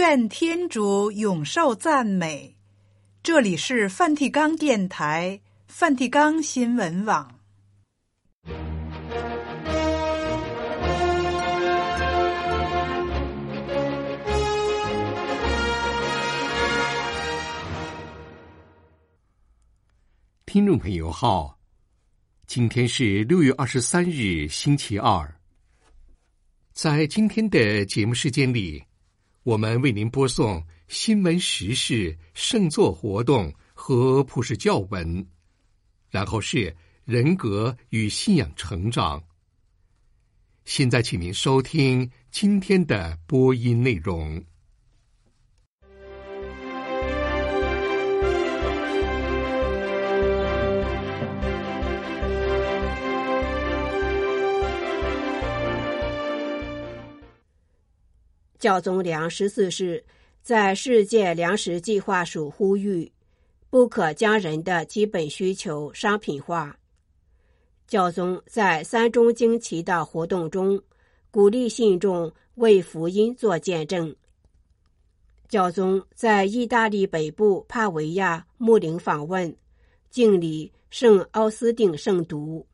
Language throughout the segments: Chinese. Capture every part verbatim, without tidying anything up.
愿天主永受赞美。这里是梵蒂冈电台、梵蒂冈新闻网。 听众朋友好，今天是六月二十三日，星期二。在今天的节目时间里，我们为您播送新闻时事、圣座活动和普世教文，然后是人格与信仰成长。现在请您收听今天的播音内容。 教宗良十四世在世界粮食计划署呼吁，不可将人的基本需求商品化。教宗在三中经祈祷活动中鼓励信众为福音做见证。教宗在意大利北部帕维亚牧灵访问，敬礼圣奥斯定圣徒。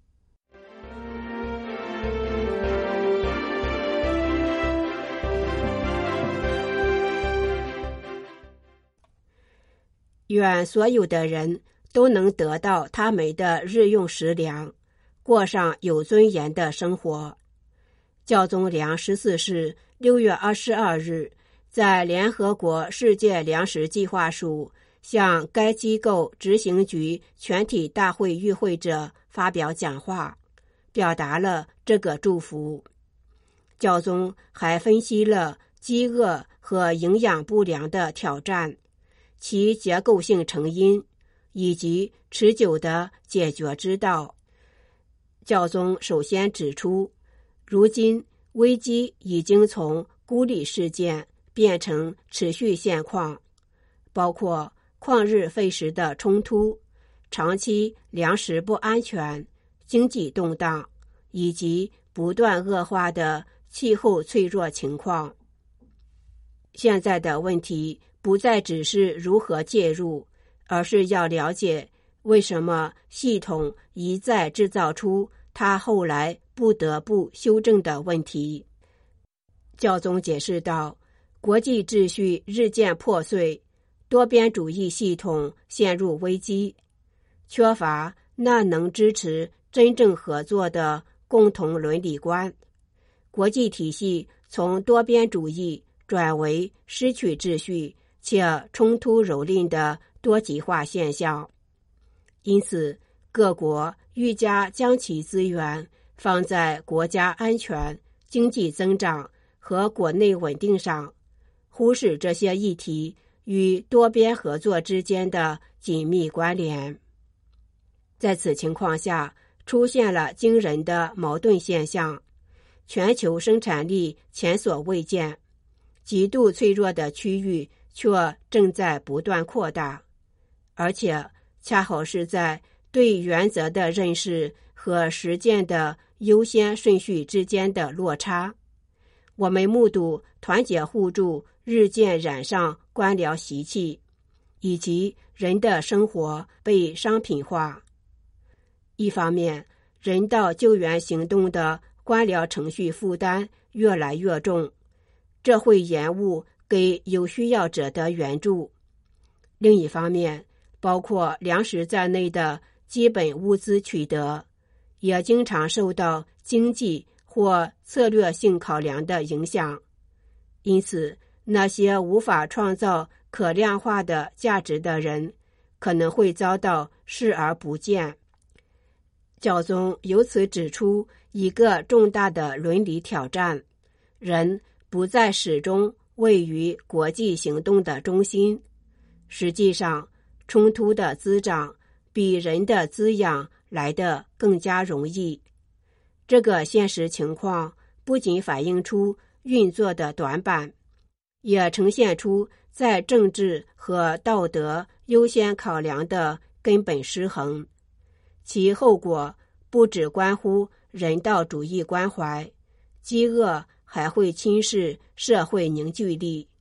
愿所有的人都能得到他们的日用食粮，过上有尊严的生活。教宗良十四世六月二十二日在联合国世界粮食计划署向该机构执行局全体大会与会者发表讲话，表达了这个祝福。教宗还分析了饥饿和营养不良的挑战，其结构性成因以及持久的解决之道。教宗首先指出，如今危机已经从孤立事件变成持续现况，包括旷日费时的冲突、长期粮食不安全、经济动荡以及不断恶化的气候脆弱情况。现在的问题不再只是如何介入，而是要了解为什么系统一再制造出它后来不得不修正的问题。教宗解释道，国际秩序日渐破碎，多边主义系统陷入危机，缺乏那能支持真正合作的共同伦理观，国际体系从多边主义转为失去秩序且冲突蹂躏的多极化现象。因此，各国愈加将其资源放在国家安全、经济增长和国内稳定上，忽视这些议题与多边合作之间的紧密关联。在此情况下，出现了惊人的矛盾现象：全球生产力前所未见，极度脆弱的区域却正在不断扩大，而且恰好是在对原则的认识和实践的优先顺序之间的落差。我们目睹团结互助日渐染上官僚习气，以及人的生活被商品化。一方面，人道救援行动的官僚程序负担越来越重，这会延误给有需要者的援助。另一方面，包括粮食在内的基本物资取得，也经常受到经济或策略性考量的影响。因此，那些无法创造可量化的价值的人，可能会遭到视而不见。教宗由此指出一个重大的伦理挑战：人不再始终位于国际行动的中心。实际上，冲突的滋长比人的滋养来得更加容易。这个现实情况不仅反映出运作的短板，也呈现出在政治和道德优先考量的根本失衡。其后果不只关乎人道主义关怀，饥饿还会侵蚀社会凝聚力，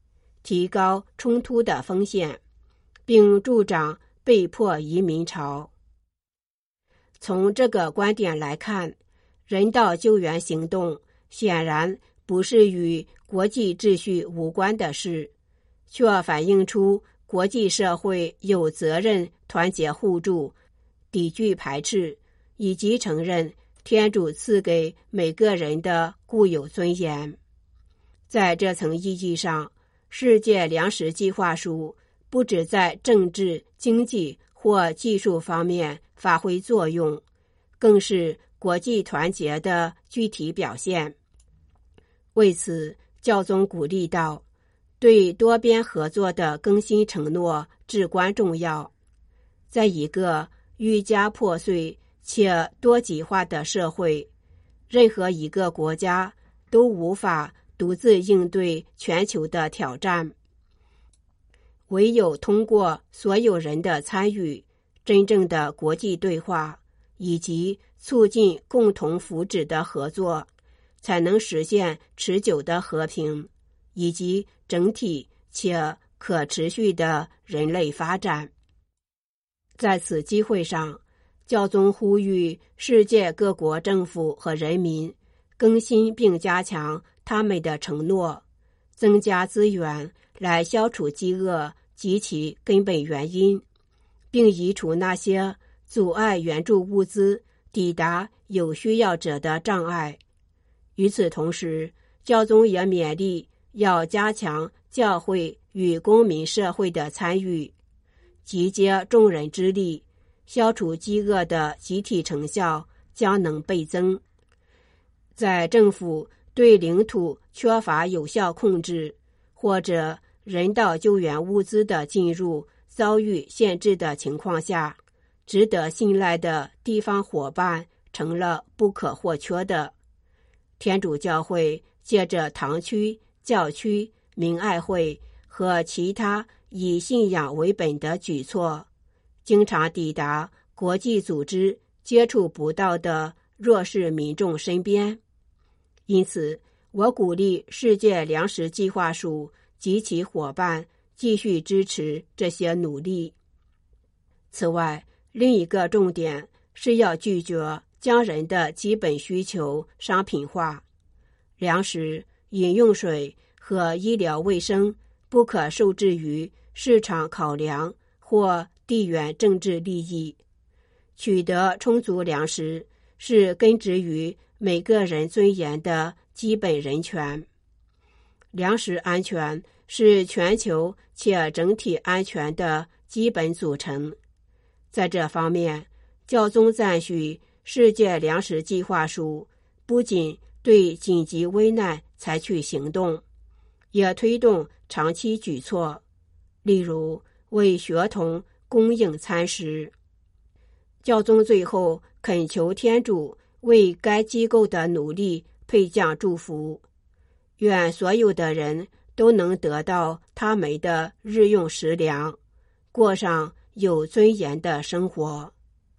提高冲突的风险，并助长被迫移民潮。从这个观点来看，人道救援行动显然不是与国际秩序无关的事，却反映出国际社会有责任团结互助，抵拒排斥，以及承认天主赐给每个人的固有尊严。在这层意义上，世界粮食计划署不只在政治、经济或技术方面发挥作用，更是国际团结的具体表现。为此，教宗鼓励道，对多边合作的更新承诺至关重要。在一个愈加破碎且多极化的社会，任何一个国家都无法独自应对全球的挑战。唯有通过所有人的参与，真正的国际对话，以及促进共同福祉的合作，才能实现持久的和平，以及整体且可持续的人类发展。在此机会上，教宗呼吁世界各国政府和人民更新并加强他们的承诺，增加资源来消除饥饿及其根本原因，并移除那些阻碍援助物资抵达有需要者的障碍。与此同时，教宗也勉励要加强教会与公民社会的参与，集结众人之力，消除饥饿的集体成效将能倍增。在政府对领土缺乏有效控制，或者人道救援物资的进入遭遇限制的情况下，值得信赖的地方伙伴成了不可或缺的。天主教会借着堂区、教区、明爱会和其他以信仰为本的举措，经常抵达国际组织接触不到的弱势民众身边。因此，我鼓励世界粮食计划署及其伙伴继续支持这些努力。此外，另一个重点是要拒绝将人的基本需求商品化。粮食、饮用水和医疗卫生不可受制于市场考量或地缘政治利益。取得充足粮食是根植于每个人尊严的基本人权。粮食安全是全球且整体安全的基本组成。在这方面，教宗赞许世界粮食计划署不仅对紧急危难采取行动，也推动长期举措，例如为学童供应餐食。教宗最后恳求天主为该机构的努力配降祝福，愿所有的人都能得到他们的日用食粮，过上有尊严的生活。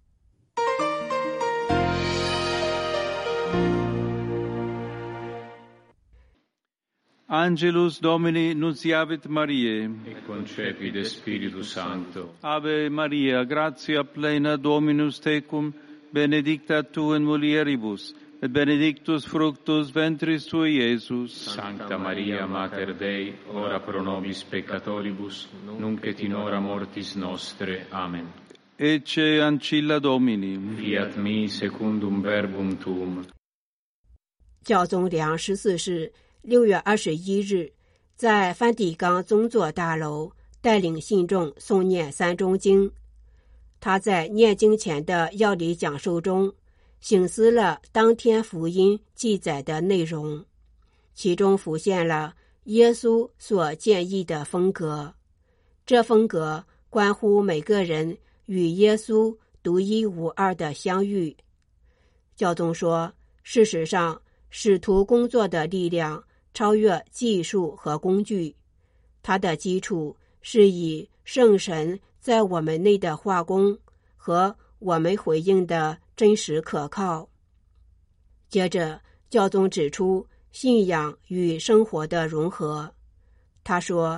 Angelus Domini nunciavit Mariae, et concepit Spiritus Sancto. Ave Maria, gratia plena Dominus tecum, benedicta tu in mulieribus, et benedictus fructus ventris tui, Iesus. Sancta Maria, Mater Dei, ora pro nobis peccatoribus, nunc et in hora mortis nostre. Amen. Ecce ancilla Domini. Fiat mi secundum verbum tuum. 教宗良十四世六月二十一日，在梵蒂冈宗座大楼带领信众诵念三中经。他在念经前的要理讲授中，省思了当天福音记载的内容，其中浮现了耶稣所建议的风格。这风格关乎每个人与耶稣独一无二的相遇。教宗说，事实上，使徒工作的力量超越技术和工具，它的基础是以圣神在我们内的化工和我们回应的真实可靠。接着，教宗指出信仰与生活的融合。他说，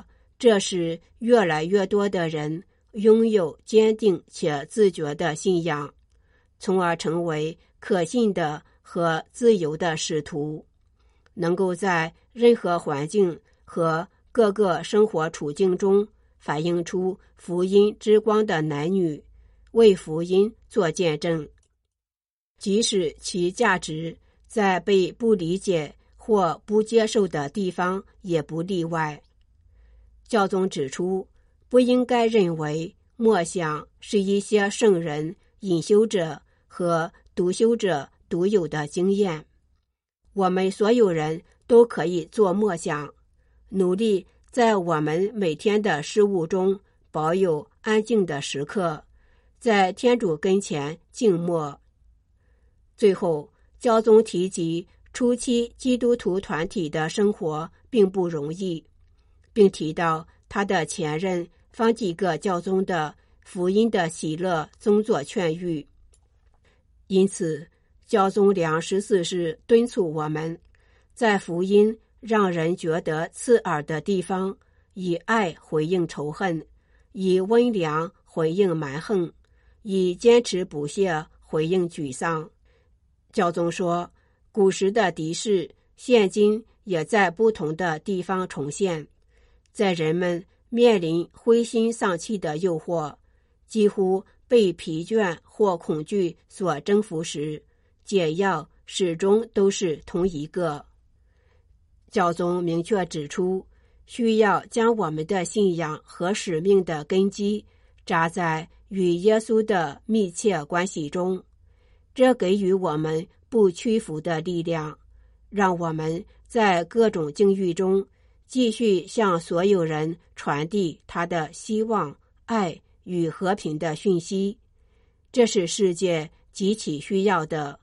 这使越来越多的人拥有坚定且自觉的信仰，从而成为可信的和自由的使徒，能够在任何环境和各个生活处境中反映出福音之光的男女，为福音做见证，即使其价值在被不理解或不接受的地方也不例外。教宗指出，不应该认为默想是一些圣人、隐修者和独修者独有的经验。我们所有人都可以做默想，努力在我们每天的事物中保有安静的时刻，在天主跟前静默。最后，教宗提及初期基督徒团体的生活并不容易，并提到他的前任方济各教宗的福音的喜乐宗座劝谕。因此，教宗良十四世敦促我们，在福音让人觉得刺耳的地方，以爱回应仇恨，以温良回应蛮横，以坚持不懈回应沮丧。教宗说，古时的敌视现今也在不同的地方重现，在人们面临灰心丧气的诱惑，几乎被疲倦或恐惧所征服时，解药始终都是同一个。教宗明确指出，需要将我们的信仰和使命的根基扎在与耶稣的密切关系中，这给予我们不屈服的力量，让我们在各种境遇中继续向所有人传递他的希望、爱与和平的讯息，这是世界极其需要的。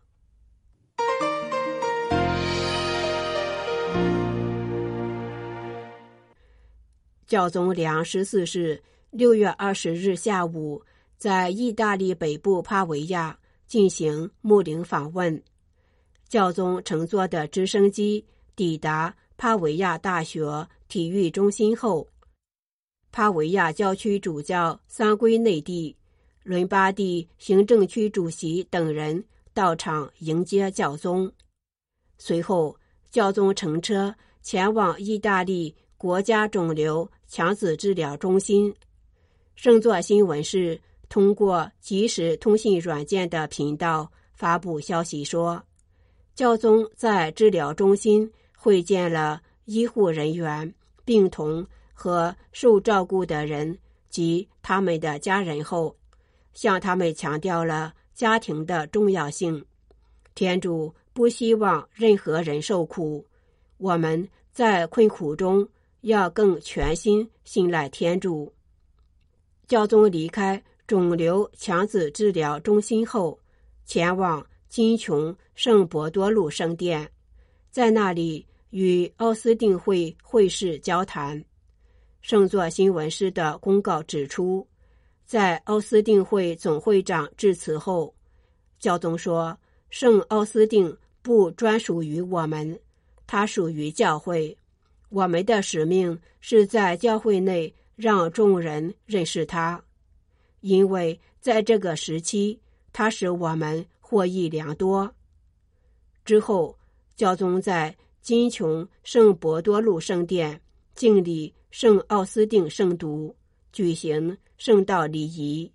教宗良十四世六月二十日下午在意大利北部帕维亚进行牧灵访问。教宗乘坐的直升机抵达帕维亚大学体育中心后，帕维亚教区主教桑圭内蒂、伦巴第行政区主席等人到场迎接教宗。随后，教宗乘车前往意大利国家肿瘤强子治疗中心。圣座新闻室通过即时通信软件的频道发布消息说，教宗在治疗中心会见了医护人员、病童和受照顾的人及他们的家人后，向他们强调了家庭的重要性。天主不希望任何人受苦，我们在困苦中要更全心信赖天主。教宗离开肿瘤强子治疗中心后，前往金琼圣伯多禄圣殿，在那里与奥斯定会会士交谈。圣座新闻室的公告指出，在奥斯定会总会长致辞后，教宗说，圣奥斯定不专属于我们，它属于教会。我们的使命是在教会内让众人认识他，因为在这个时期，他使我们获益良多。之后，教宗在金琼圣伯多禄圣殿敬礼圣奥斯定圣徒，举行圣道礼仪。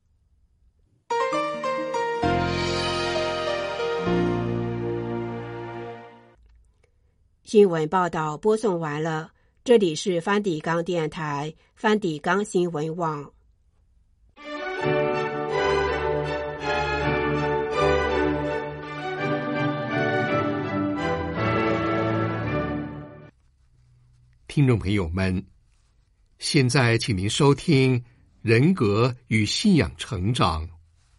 新闻报道播送完了，这里是梵蒂冈电台梵蒂冈新闻网。 听众朋友们，现在请您收听人格与信仰成长。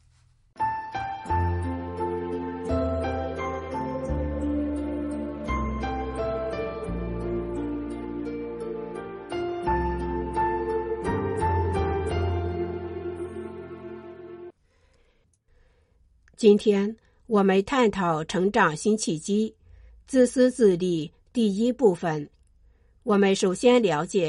今天我们探讨成长新契机，自私自利第一部分。我们首先了解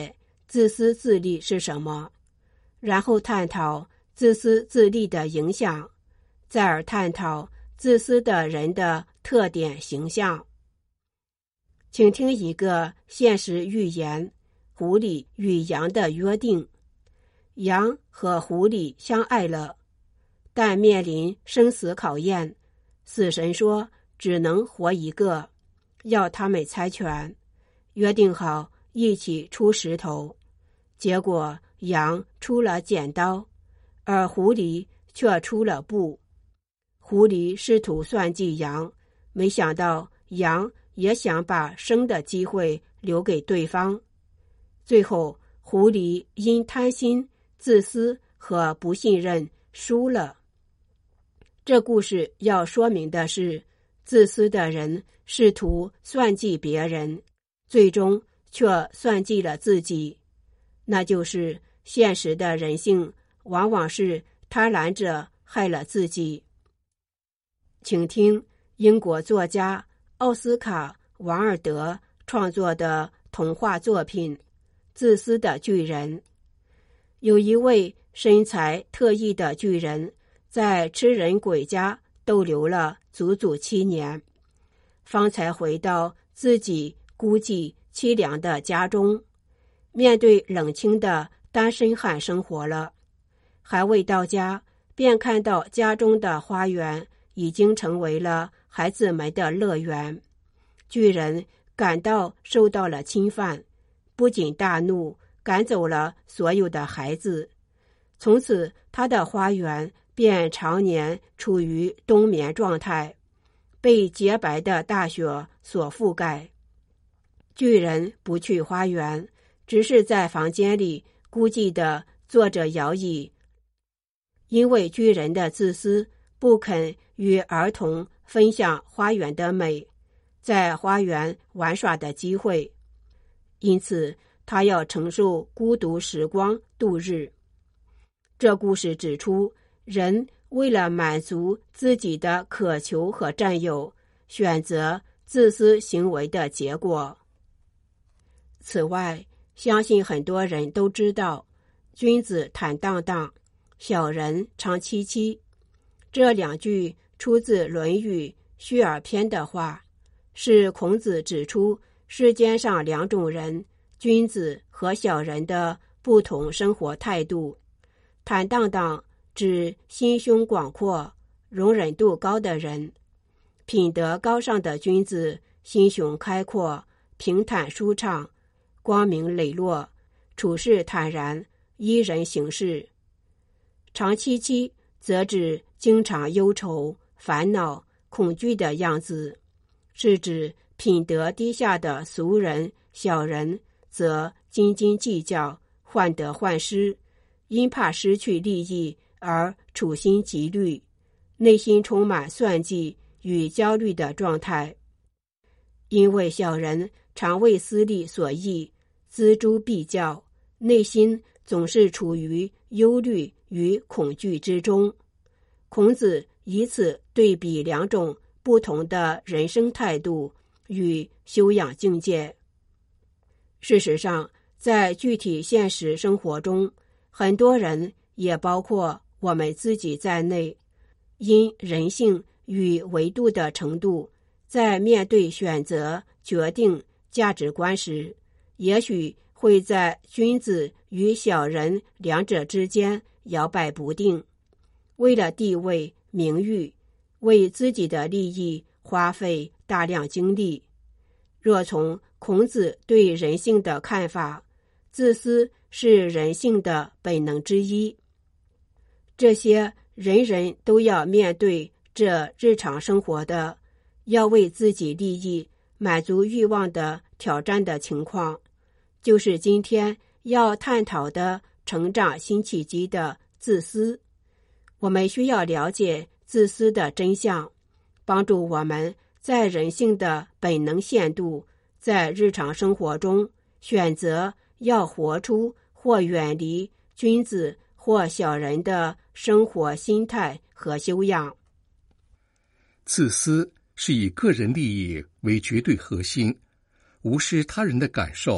自私自利是什么，然后探讨自私自利的影响，再而探讨自私的人的特点形象。请听一个现实寓言：狐狸与羊的约定。羊和狐狸相爱了，但面临生死考验，死神说只能活一个，要他们猜拳，约定好一起出石头。结果羊出了剪刀，而狐狸却出了布。狐狸试图算计羊，没想到羊也想把生的机会留给对方。最后狐狸因贪心、自私和不信任输了。这故事要说明的是，自私的人试图算计别人，最终却算计了自己。那就是现实的人性往往是贪婪者害了自己。请听英国作家奥斯卡·王尔德创作的童话作品《自私的巨人》。有一位身材特异的巨人，在吃人鬼家逗留了足足七年，方才回到自己孤寂凄凉的家中，面对冷清的单身汉生活了。还未到家，便看到家中的花园已经成为了孩子们的乐园。巨人感到受到了侵犯，不仅大怒，赶走了所有的孩子。从此他的花园便常年处于冬眠状态，被洁白的大雪所覆盖。巨人不去花园，只是在房间里孤寂地坐着摇椅。因为巨人的自私，不肯与儿童分享花园的美，在花园玩耍的机会，因此他要承受孤独时光度日。这故事指出，人为了满足自己的渴求和占有，选择自私行为的结果。此外，相信很多人都知道，君子坦荡荡，小人长戚戚。这两句出自《论语·须耳篇》的话，是孔子指出世间上两种人，君子和小人的不同生活态度。坦荡荡指心胸广阔、容忍度高的人，品德高尚的君子心胸开阔、平坦舒畅、光明磊落，处事坦然，依人行事。长戚戚则指经常忧愁、烦恼、恐惧的样子，是指品德低下的俗人、小人，则斤斤计较、患得患失，因怕失去利益而处心积虑，内心充满算计与焦虑的状态。因为小人常为私利所役，锱铢必较，内心总是处于忧虑与恐惧之中。孔子以此对比两种不同的人生态度与修养境界。事实上，在具体现实生活中，很多人，也包括我们自己在内，因人性与维度的程度，在面对选择、决定、价值观时，也许会在君子与小人两者之间摇摆不定，为了地位、名誉，为自己的利益花费大量精力。若从孔子对人性的看法，自私是人性的本能之一。这些人人都要面对这日常生活的，要为自己利益满足欲望的挑战的情况，就是今天要探讨的成长新契机的自私。我们需要了解自私的真相，帮助我们在人性的本能限度，在日常生活中选择要活出或远离君子或小人的生活心态和修养。 自私是以个人利益为绝对核心，无视他人的感受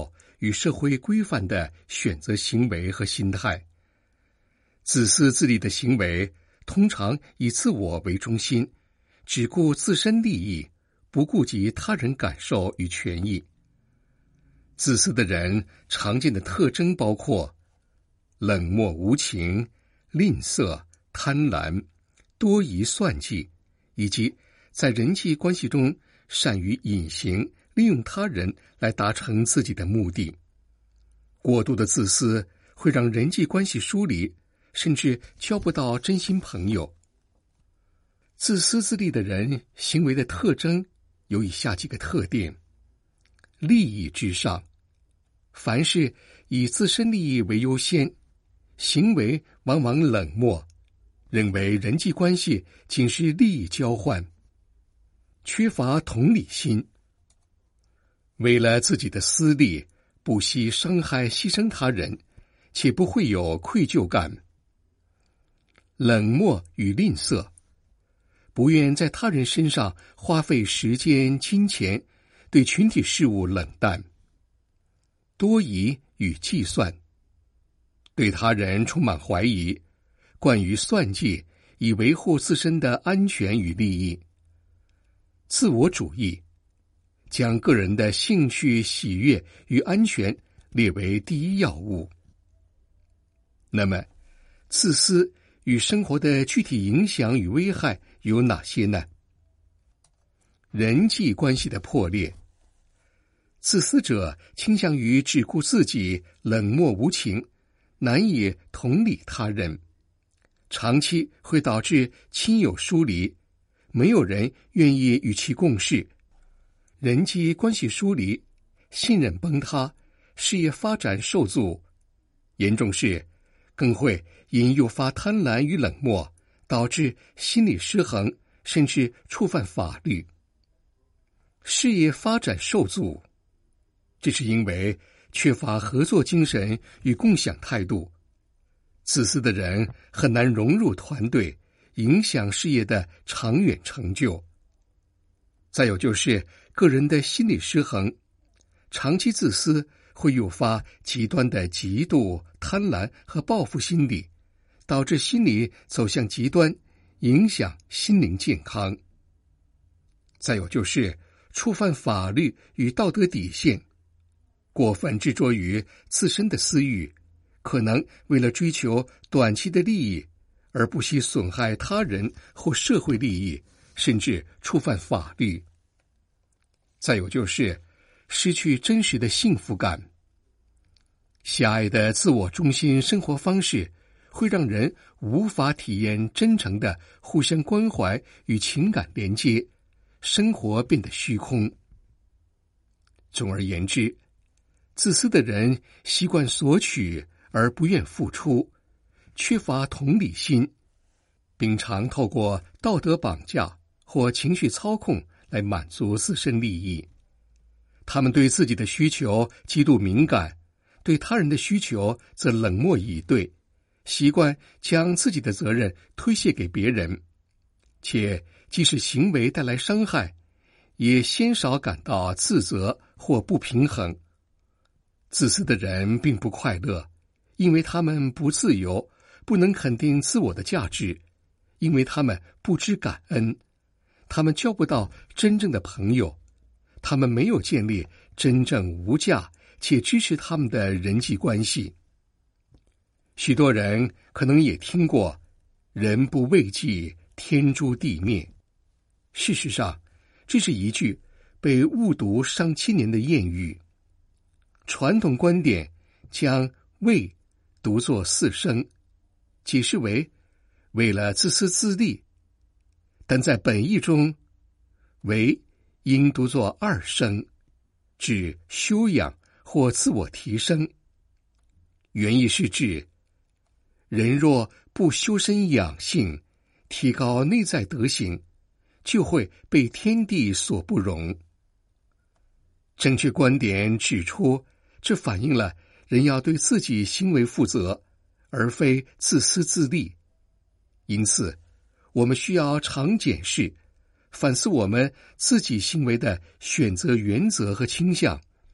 与社会规范的选择行为和心态。自私自利的行为通常以自我为中心，只顾自身利益，不顾及他人感受与权益。自私的人常见的特征包括冷漠无情、吝啬、贪婪、多疑算计，以及在人际关系中善于隐形，利用他人来达成自己的目的。过度的自私会让人际关系疏离，甚至交不到真心朋友。自私自利的人行为的特征有以下几个特点：利益至上，凡事以自身利益为优先，行为往往冷漠，认为人际关系仅是利益交换，缺乏同理心，为了自己的私利，不惜伤害牺牲他人，且不会有愧疚感。冷漠与吝啬，不愿在他人身上花费时间、金钱，对群体事务冷淡。多疑与计算，对他人充满怀疑，惯于算计，以维护自身的安全与利益。自我主义，将个人的兴趣、喜悦与安全列为第一要务。那么，自私与生活的具体影响与危害有哪些呢？人际关系的破裂，自私者倾向于只顾自己，冷漠无情，难以同理他人，长期会导致亲友疏离，没有人愿意与其共事，人际关系疏离，信任崩塌，事业发展受阻，严重是更会因诱发贪婪与冷漠，导致心理失衡，甚至触犯法律。事业发展受阻，这是因为缺乏合作精神与共享态度。自私的人很难融入团队，影响事业的长远成就。再有就是个人的心理失衡，长期自私会诱发极端的嫉妒、贪婪和报复心理，导致心理走向极端，影响心灵健康。再有就是触犯法律与道德底线，过分执着于自身的私欲，可能为了追求短期的利益，而不惜损害他人或社会利益，甚至触犯法律。再有就是失去真实的幸福感。狭隘的自我中心生活方式会让人无法体验真诚的互相关怀与情感连接，生活变得虚空。总而言之，自私的人习惯索取而不愿付出，缺乏同理心，并常透过道德绑架或情绪操控来满足自身利益。他们对自己的需求极度敏感，对他人的需求则冷漠以对，习惯将自己的责任推卸给别人，且即使行为带来伤害，也鲜少感到自责或不平衡。自私的人并不快乐，因为他们不自由，不能肯定自我的价值，因为他们不知感恩，他们交不到真正的朋友，他们没有建立真正无价且支持他们的人际关系。许多人可能也听过人不为己，天诛地灭。事实上，这是一句被误读上千年的谚语。传统观点将为读作四声，解释为为了自私自利，但在本义中，为应读作二声，指修养或自我提升。原意是指人若不修身养性，提高内在德行，就会被天地所不容。正确观点指出，这反映了人要对自己行为负责，而非自私自利。因此，我们需要常检视、反思我们自己行为的选择原则和倾向，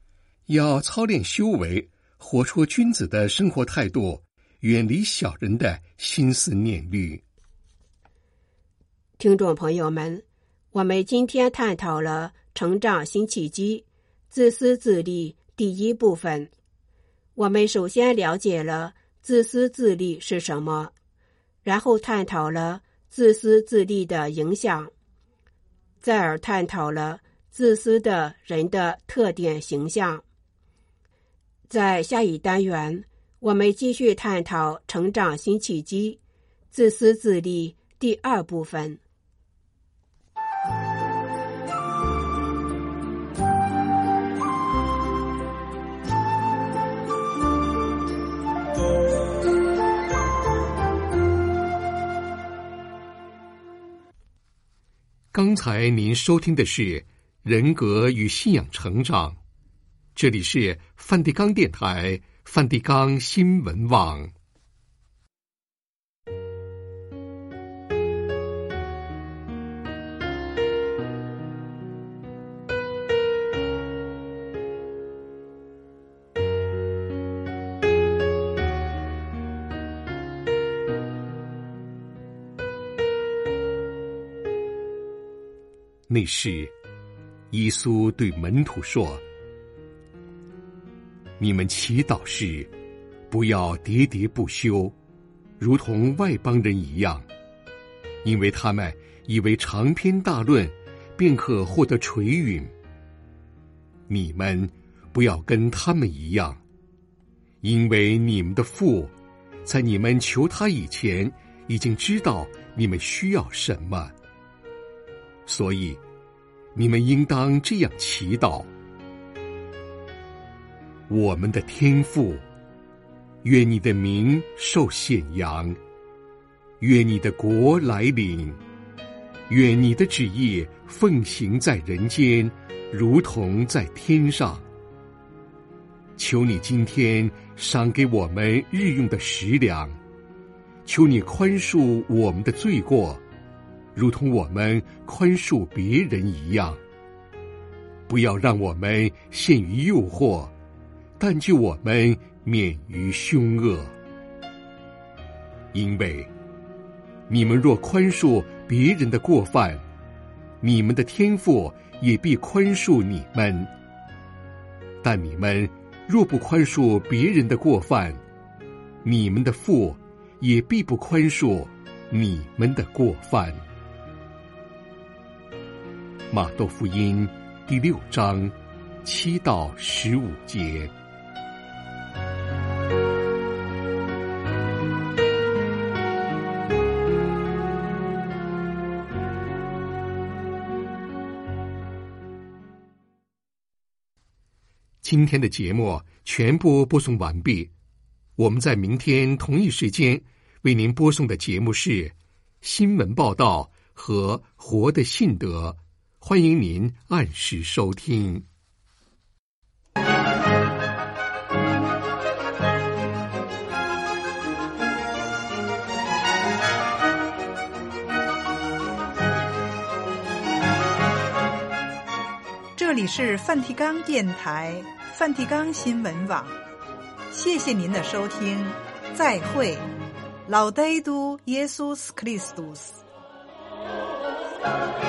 要操练修为，活出君子的生活态度，远离小人的心思念虑。 听众朋友们，我们今天探讨了成长新契机，自私自利第一部分。我们首先了解了自私自利是什么，然后探讨了自私自利的影响，再而探讨了自私的人的特点形象。在下一单元，我们继续探讨成长新契机，自私自利第二部分。 刚才您收听的是人格与信仰成长，这里是梵蒂冈电台梵蒂冈新闻网。那时，耶稣对门徒说：“你们祈祷时，不要喋喋不休，如同外邦人一样，因为他们以为长篇大论便可获得垂允。你们不要跟他们一样，因为你们的父在你们求他以前，已经知道你们需要什么。所以，你们应当这样祈祷：我们的天父，愿你的名受显扬，愿你的国来临，愿你的旨意奉行在人间，如同在天上。求你今天赏给我们日用的食粮，求你宽恕我们的罪过，如同我们宽恕别人一样。不要让我们陷于诱惑，但救我们免于凶恶。因为你们若宽恕别人的过犯，你们的天父也必宽恕你们。但你们若不宽恕别人的过犯，你们的父也必不宽恕你们的过犯。马窦福音第六章七到十五节。今天的节目全部播送完毕，我们在明天同一时间为您播送的节目是新闻报道和活的信德，欢迎您按时收听。 这里是梵蒂冈电台梵蒂冈新闻网，谢谢您的收听，再会。Laudetur Jesus Christus。